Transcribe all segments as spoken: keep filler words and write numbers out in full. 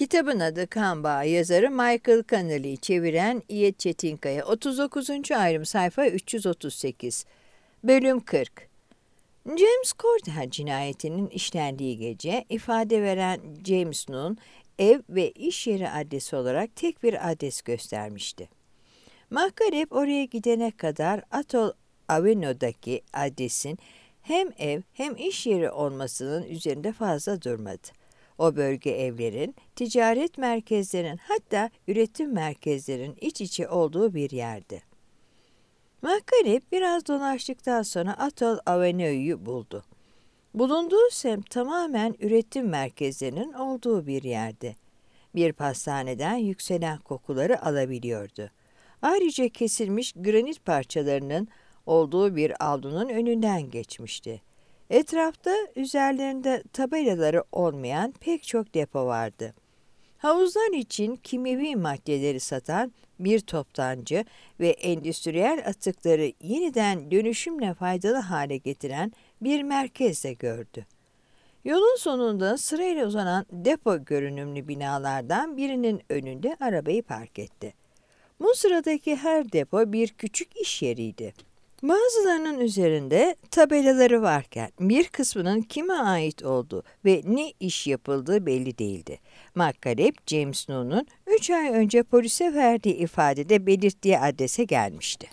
Kitabın adı Kan Bağı, yazarı Michael Connelly, çeviren İyet Çetinkaya. otuz dokuzuncu ayrım, sayfa üç yüz otuz sekiz. Bölüm kırk. James Cordell cinayetinin işlendiği gece ifade veren James Nunn ev ve iş yeri adresi olarak tek bir adres göstermişti. McCaleb oraya gidene kadar Atoll Avenue'daki adresin hem ev hem iş yeri olmasının üzerinde fazla durmadı. O bölge evlerin, ticaret merkezlerin, hatta üretim merkezlerin iç içe olduğu bir yerdi. McCaleb biraz dolaştıktan sonra Atoll Avenue'yu buldu. Bulunduğu semt tamamen üretim merkezlerinin olduğu bir yerdi. Bir pastaneden yükselen kokuları alabiliyordu. Ayrıca kesilmiş granit parçalarının olduğu bir avlunun önünden geçmişti. Etrafta üzerlerinde tabelaları olmayan pek çok depo vardı. Havuzlar için kimyevi maddeleri satan bir toptancı ve endüstriyel atıkları yeniden dönüşümle faydalı hale getiren bir merkez de gördü. Yolun sonunda sırayla uzanan depo görünümlü binalardan birinin önünde arabayı park etti. Bu sıradaki her depo bir küçük iş yeriydi. Bazılarının üzerinde tabelaları varken bir kısmının kime ait olduğu ve ne iş yapıldığı belli değildi. McCaleb, James Nunn'un üç ay önce polise verdiği ifadede belirttiği adrese gelmişti.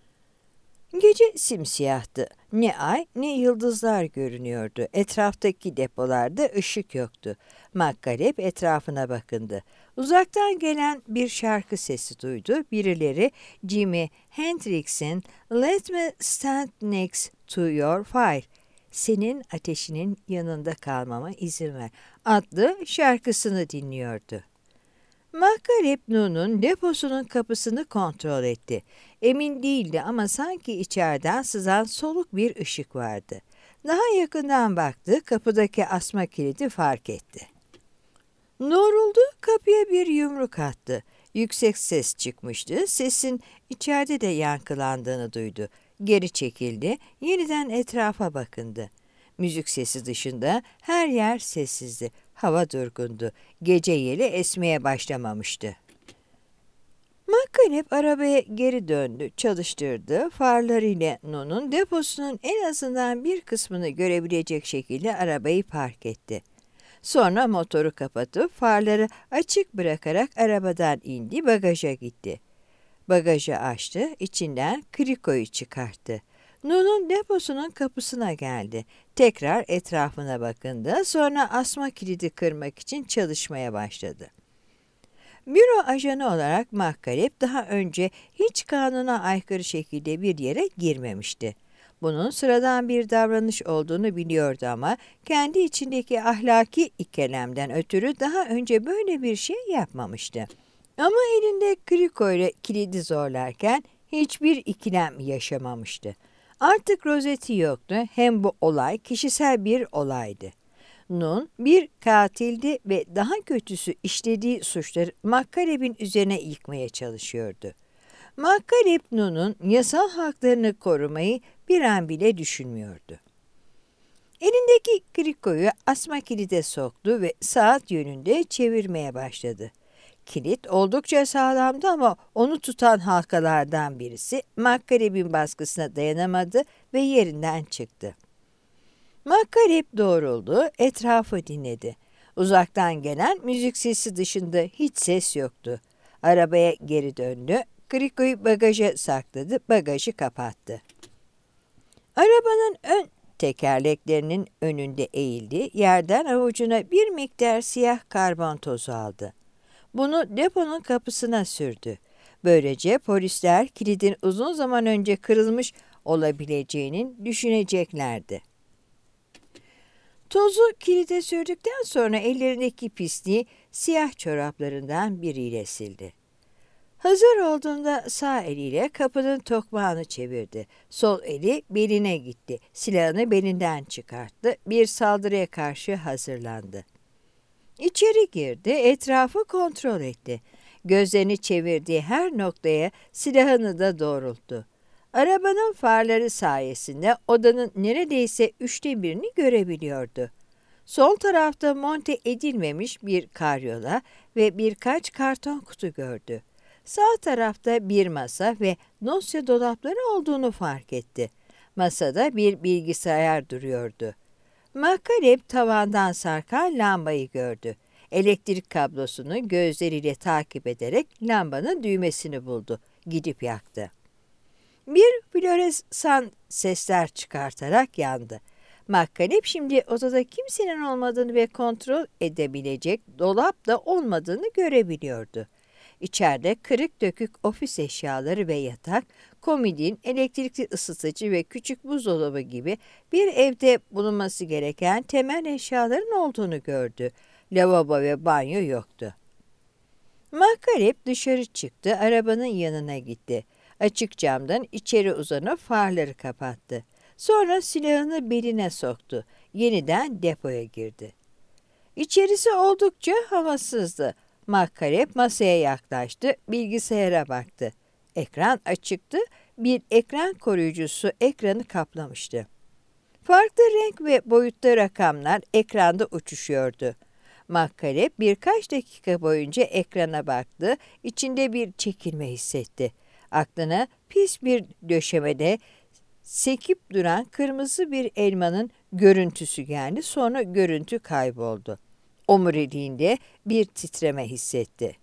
Gece simsiyahtı. Ne ay ne yıldızlar görünüyordu. Etraftaki depolarda ışık yoktu. McCaleb etrafına bakındı. Uzaktan gelen bir şarkı sesi duydu. Birileri Jimi Hendrix'in "Let me stand next to your fire", "Senin ateşinin yanında kalmama izin ver" adlı şarkısını dinliyordu. McCaleb Nunn'un deposunun kapısını kontrol etti. Emin değildi ama sanki içeriden sızan soluk bir ışık vardı. Daha yakından baktı, kapıdaki asma kilidi fark etti. Doğruldu, kapıya bir yumruk attı. Yüksek ses çıkmıştı, sesin içeride de yankılandığını duydu. Geri çekildi, yeniden etrafa bakındı. Müzik sesi dışında her yer sessizdi. Hava durgundu. Gece yeli esmeye başlamamıştı. McCaleb arabaya geri döndü, çalıştırdı. Farlarıyla Nunn'un deposunun en azından bir kısmını görebilecek şekilde arabayı park etti. Sonra motoru kapatıp farları açık bırakarak arabadan indi, bagaja gitti. Bagajı açtı, içinden krikoyu çıkarttı. Nunn'un deposunun kapısına geldi. Tekrar etrafına bakındı. Sonra asma kilidi kırmak için çalışmaya başladı. Büro ajanı olarak McCaleb daha önce hiç kanuna aykırı şekilde bir yere girmemişti. Bunun sıradan bir davranış olduğunu biliyordu ama kendi içindeki ahlaki ikelemden ötürü daha önce böyle bir şey yapmamıştı. Ama elinde krikoyla kilidi zorlarken hiçbir ikilem yaşamamıştı. Artık rozeti yoktu, hem bu olay kişisel bir olaydı. Nunn bir katildi ve daha kötüsü işlediği suçları McCaleb'in üzerine yıkmaya çalışıyordu. McCaleb Nunn'un yasal haklarını korumayı bir an bile düşünmüyordu. Elindeki krikoyu asma kilide soktu ve saat yönünde çevirmeye başladı. Kilit oldukça sağlamdı ama onu tutan halkalardan birisi McCaleb'in baskısına dayanamadı ve yerinden çıktı. McCaleb doğruldu, etrafı dinledi. Uzaktan gelen müzik sesi dışında hiç ses yoktu. Arabaya geri döndü, krikoyu bagaja sakladı, bagajı kapattı. Arabanın ön tekerleklerinin önünde eğildi, yerden avucuna bir miktar siyah karbon tozu aldı. Bunu deponun kapısına sürdü. Böylece polisler kilidin uzun zaman önce kırılmış olabileceğini düşüneceklerdi. Tozu kilide sürdükten sonra ellerindeki pisliği siyah çoraplarından biriyle sildi. Hazır olduğunda sağ eliyle kapının tokmağını çevirdi. Sol eli beline gitti. Silahını belinden çıkarttı. Bir saldırıya karşı hazırlandı. İçeri girdi, etrafı kontrol etti. Gözlerini çevirdiği her noktaya silahını da doğrulttu. Arabanın farları sayesinde odanın neredeyse üçte birini görebiliyordu. Sol tarafta monte edilmemiş bir karyola ve birkaç karton kutu gördü. Sağ tarafta bir masa ve dosya dolapları olduğunu fark etti. Masada bir bilgisayar duruyordu. McCaleb tavandan sarkan lambayı gördü. Elektrik kablosunu gözleriyle takip ederek lambanın düğmesini buldu. Gidip yaktı. Bir floresan sesler çıkartarak yandı. McCaleb şimdi odada kimsenin olmadığını ve kontrol edebilecek dolap da olmadığını görebiliyordu. İçeride kırık dökük ofis eşyaları ve yatak, komodin, elektrikli ısıtıcı ve küçük buzdolabı gibi bir evde bulunması gereken temel eşyaların olduğunu gördü. Lavabo ve banyo yoktu. McCaleb dışarı çıktı, arabanın yanına gitti. Açık camdan içeri uzanıp farları kapattı. Sonra silahını beline soktu. Yeniden depoya girdi. İçerisi oldukça havasızdı. McCaleb masaya yaklaştı, bilgisayara baktı. Ekran açıktı, bir ekran koruyucusu ekranı kaplamıştı. Farklı renk ve boyutta rakamlar ekranda uçuşuyordu. McCaleb birkaç dakika boyunca ekrana baktı, içinde bir çekilme hissetti. Aklına pis bir döşemede sekip duran kırmızı bir elmanın görüntüsü geldi, sonra görüntü kayboldu. Omuriliğinde bir titreme hissetti.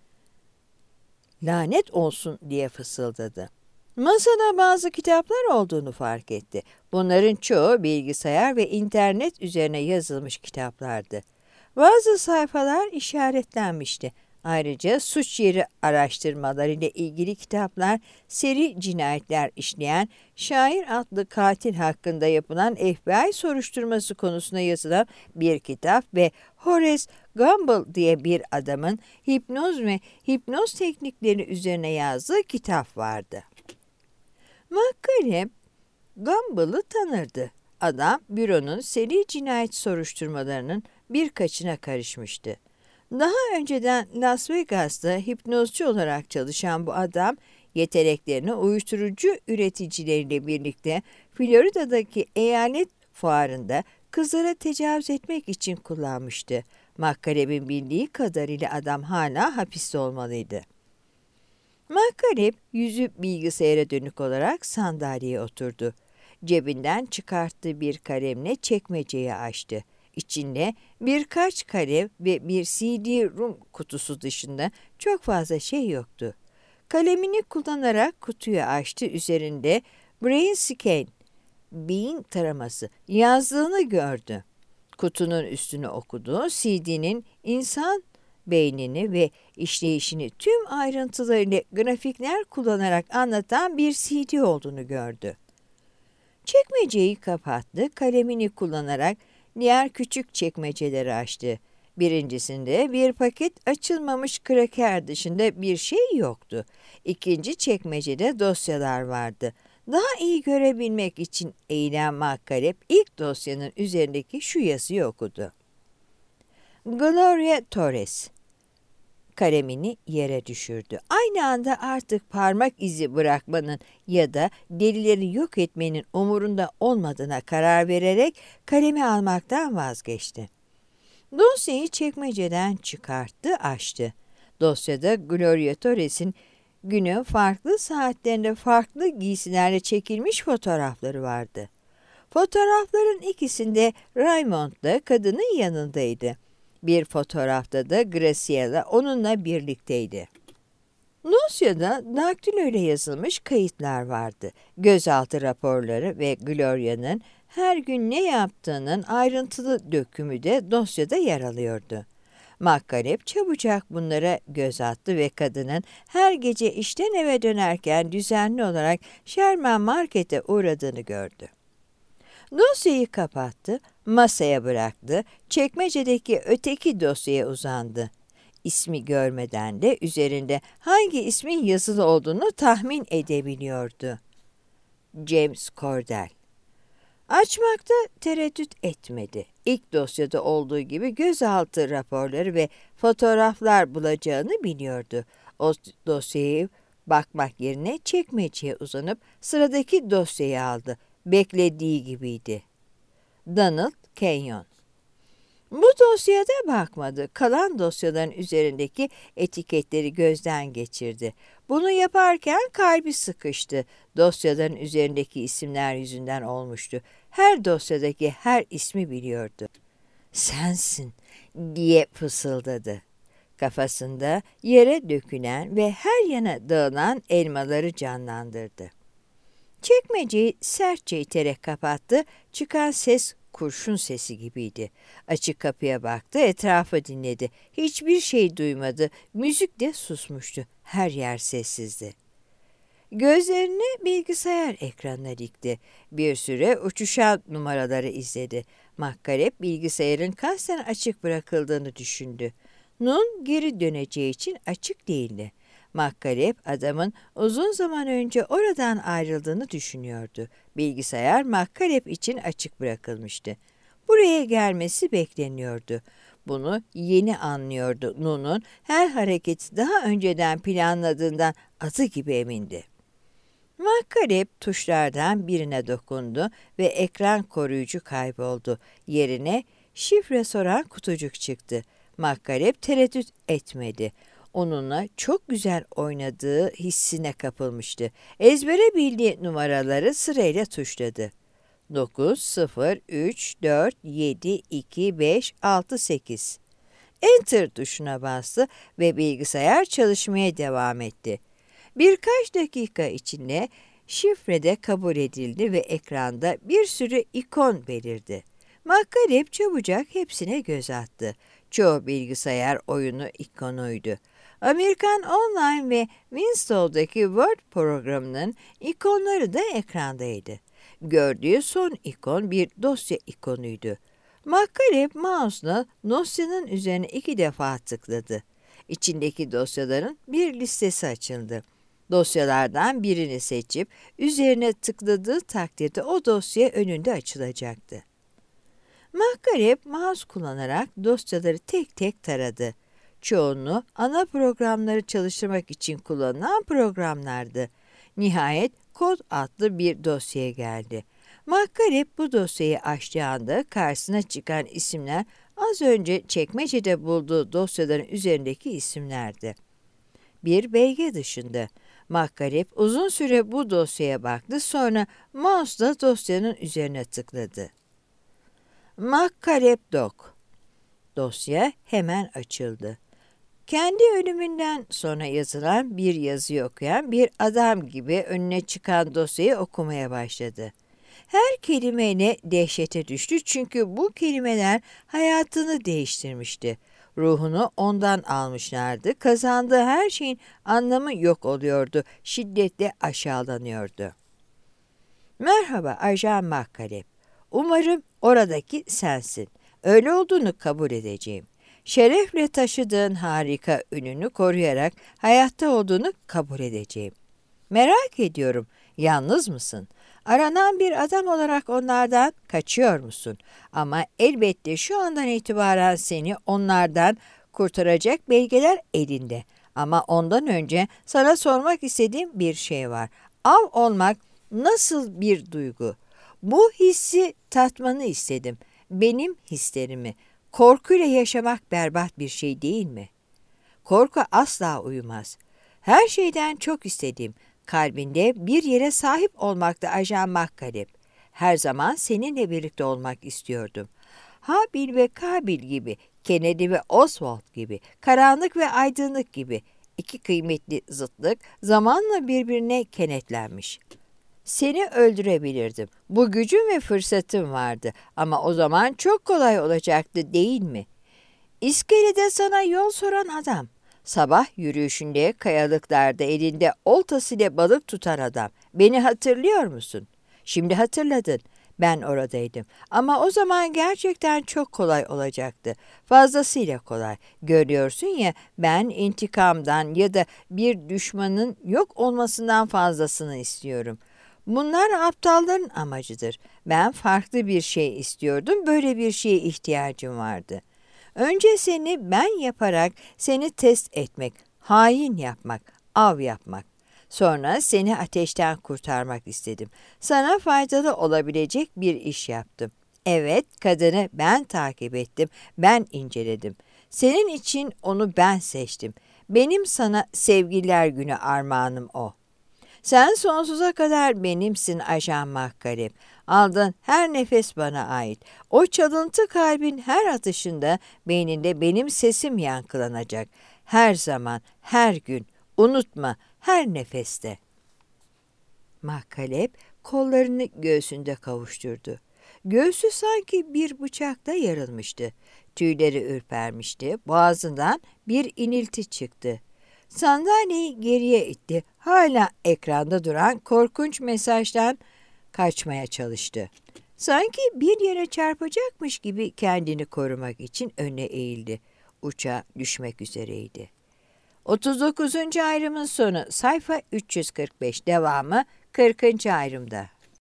"Lanet olsun," diye fısıldadı. Masada bazı kitaplar olduğunu fark etti. Bunların çoğu bilgisayar ve internet üzerine yazılmış kitaplardı. Bazı sayfalar işaretlenmişti. Ayrıca suç yeri araştırmaları ile ilgili kitaplar, seri cinayetler işleyen Şair adlı katil hakkında yapılan F B I soruşturması konusunda yazılan bir kitap ve Horace Gamble diye bir adamın hipnoz ve hipnoz teknikleri üzerine yazdığı kitap vardı. McCaleb Gamble'ı tanırdı. Adam büronun seri cinayet soruşturmalarının birkaçına karışmıştı. Daha önceden Las Vegas'ta hipnozcu olarak çalışan bu adam, yeteneklerini uyuşturucu üreticileriyle birlikte Florida'daki eyalet fuarında kızlara tecavüz etmek için kullanmıştı. McCaleb'in bildiği kadarıyla adam hala hapiste olmalıydı. McCaleb yüzü bilgisayara dönük olarak sandalyeye oturdu. Cebinden çıkarttığı bir kalemle çekmeceyi açtı. İçinde birkaç kalem ve bir C D-ROM kutusu dışında çok fazla şey yoktu. Kalemini kullanarak kutuyu açtı. Üzerinde "Brain Scan", beyin taraması yazdığını gördü. Kutunun üstünü okudu. C D'nin insan beynini ve işleyişini tüm ayrıntılarıyla grafikler kullanarak anlatan bir C D olduğunu gördü. Çekmeceyi kapattı. Kalemini kullanarak diğer küçük çekmeceleri açtı. Birincisinde bir paket açılmamış kraker dışında bir şey yoktu. İkinci çekmecede dosyalar vardı. Daha iyi görebilmek için eğilen McCaleb ilk dosyanın üzerindeki şu yazıyı okudu. Gloria Torres. Kalemini yere düşürdü. Aynı anda artık parmak izi bırakmanın ya da delilleri yok etmenin umurunda olmadığına karar vererek kalemi almaktan vazgeçti. Dosyayı çekmeceden çıkarttı, açtı. Dosyada Gloria Torres'in günün farklı saatlerinde farklı giysilerle çekilmiş fotoğrafları vardı. Fotoğrafların ikisinde Raymond da kadının yanındaydı. Bir fotoğrafta da Graciela onunla birlikteydi. Dosyada daktilo ile yazılmış kayıtlar vardı. Gözaltı raporları ve Gloria'nın her gün ne yaptığının ayrıntılı dökümü de dosyada yer alıyordu. McCaleb çabucak bunlara göz attı ve kadının her gece işten eve dönerken düzenli olarak Sherman Market'e uğradığını gördü. Dosyayı kapattı, masaya bıraktı, çekmecedeki öteki dosyaya uzandı. İsmi görmeden de üzerinde hangi ismin yazılı olduğunu tahmin edebiliyordu. James Cordell. Açmakta tereddüt etmedi. İlk dosyada olduğu gibi gözaltı raporları ve fotoğraflar bulacağını biliyordu. O dosyayı bakmak yerine çekmeceye uzanıp sıradaki dosyayı aldı. Beklediği gibiydi. Donald Kenyon. Bu dosyada bakmadı. Kalan dosyaların üzerindeki etiketleri gözden geçirdi. Bunu yaparken kalbi sıkıştı. Dosyaların üzerindeki isimler yüzünden olmuştu. Her dosyadaki her ismi biliyordu. "Sensin," diye fısıldadı. Kafasında yere dökülen ve her yana dağılan elmaları canlandırdı. Çekmeceyi sertçe iterek kapattı. Çıkan ses kurşun sesi gibiydi. Açık kapıya baktı, etrafı dinledi. Hiçbir şey duymadı. Müzik de susmuştu. Her yer sessizdi. Gözlerini bilgisayar ekranına dikti. Bir süre uçuşan numaraları izledi. McCaleb bilgisayarın kasten açık bırakıldığını düşündü. Nun geri döneceği için açık değildi. McCaleb adamın uzun zaman önce oradan ayrıldığını düşünüyordu. Bilgisayar McCaleb için açık bırakılmıştı. Buraya gelmesi bekleniyordu. Bunu yeni anlıyordu. Nun'un her hareketi daha önceden planladığından adı gibi emindi. McCaleb tuşlardan birine dokundu ve ekran koruyucu kayboldu. Yerine şifre soran kutucuk çıktı. McCaleb tereddüt etmedi. Onunla çok güzel oynadığı hissine kapılmıştı. Ezbere bildiği numaraları sırayla tuşladı. dokuz, sıfır, üç, dört, yedi, iki, beş, altı, sekiz. Enter tuşuna bastı ve bilgisayar çalışmaya devam etti. Birkaç dakika içinde şifre de kabul edildi ve ekranda bir sürü ikon belirdi. McCaleb çabucak hepsine göz attı. Çoğu bilgisayar oyunu ikonuydu. Amerikan Online ve Windows'daki Word programının ikonları da ekrandaydı. Gördüğü son ikon bir dosya ikonuydu. McCaleb mouse'la dosyanın üzerine iki defa tıkladı. İçindeki dosyaların bir listesi açıldı. Dosyalardan birini seçip üzerine tıkladığı takdirde o dosya önünde açılacaktı. McCaleb mouse kullanarak dosyaları tek tek taradı. Çoğunluğu ana programları çalıştırmak için kullanılan programlardı. Nihayet kod adlı bir dosyaya geldi. McCaleb bu dosyayı açtığı anda karşısına çıkan isimler az önce çekmecede bulduğu dosyaların üzerindeki isimlerdi. Bir belge dışında. McCaleb uzun süre bu dosyaya baktı, sonra mouse'la dosyanın üzerine tıkladı. McCaleb Doc. Dosya hemen açıldı. Kendi ölümünden sonra yazılan bir yazıyı okuyan bir adam gibi önüne çıkan dosyayı okumaya başladı. Her kelimeyle dehşete düştü çünkü bu kelimeler hayatını değiştirmişti. Ruhunu ondan almışlardı. Kazandığı her şeyin anlamı yok oluyordu. Şiddetle aşağılanıyordu. "Merhaba Ajan McCaleb. Umarım oradaki sensin. Öyle olduğunu kabul edeceğim. Şerefle taşıdığın harika ününü koruyarak hayatta olduğunu kabul edeceğim. Merak ediyorum, yalnız mısın? Aranan bir adam olarak onlardan kaçıyor musun? Ama elbette şu andan itibaren seni onlardan kurtaracak belgeler elinde. Ama ondan önce sana sormak istediğim bir şey var. Av olmak nasıl bir duygu? Bu hissi tatmanı istedim. Benim hislerimi. Korkuyla yaşamak berbat bir şey değil mi? Korku asla uyumaz. Her şeyden çok istediğim, kalbinde bir yere sahip olmakta Ajan McCaleb. Her zaman seninle birlikte olmak istiyordum. Habil ve Kabil gibi, Kennedy ve Oswald gibi, karanlık ve aydınlık gibi iki kıymetli zıtlık zamanla birbirine kenetlenmiş. Seni öldürebilirdim. Bu gücüm ve fırsatım vardı ama o zaman çok kolay olacaktı değil mi? İskelede sana yol soran adam. Sabah yürüyüşünde kayalıklarda elinde oltasıyla balık tutan adam. Beni hatırlıyor musun? Şimdi hatırladın. Ben oradaydım. Ama o zaman gerçekten çok kolay olacaktı. Fazlasıyla kolay. Görüyorsun ya, ben intikamdan ya da bir düşmanın yok olmasından fazlasını istiyorum. Bunlar aptalların amacıdır. Ben farklı bir şey istiyordum. Böyle bir şeye ihtiyacım vardı. Önce seni ben yaparak seni test etmek, hain yapmak, av yapmak. Sonra seni ateşten kurtarmak istedim. Sana faydalı olabilecek bir iş yaptım. Evet, kadını ben takip ettim, ben inceledim. Senin için onu ben seçtim. Benim sana sevgililer günü armağanım o. Sen sonsuza kadar benimsin Ajan Mahkalem. Aldığın her nefes bana ait. O çalıntı kalbin her atışında beyninde benim sesim yankılanacak. Her zaman, her gün, unutma, her nefeste. Mahkalep kollarını göğsünde kavuşturdu. Göğsü sanki bir bıçakla yarılmıştı. Tüyleri ürpermişti. Boğazından bir inilti çıktı. Sandalyeyi geriye itti. Hala ekranda duran korkunç mesajdan kaçmaya çalıştı. Sanki bir yere çarpacakmış gibi kendini korumak için öne eğildi. Uçağa düşmek üzereydi. otuz dokuzuncu ayrımın sonu, sayfa üç yüz kırk beş, devamı kırkıncı ayrımda.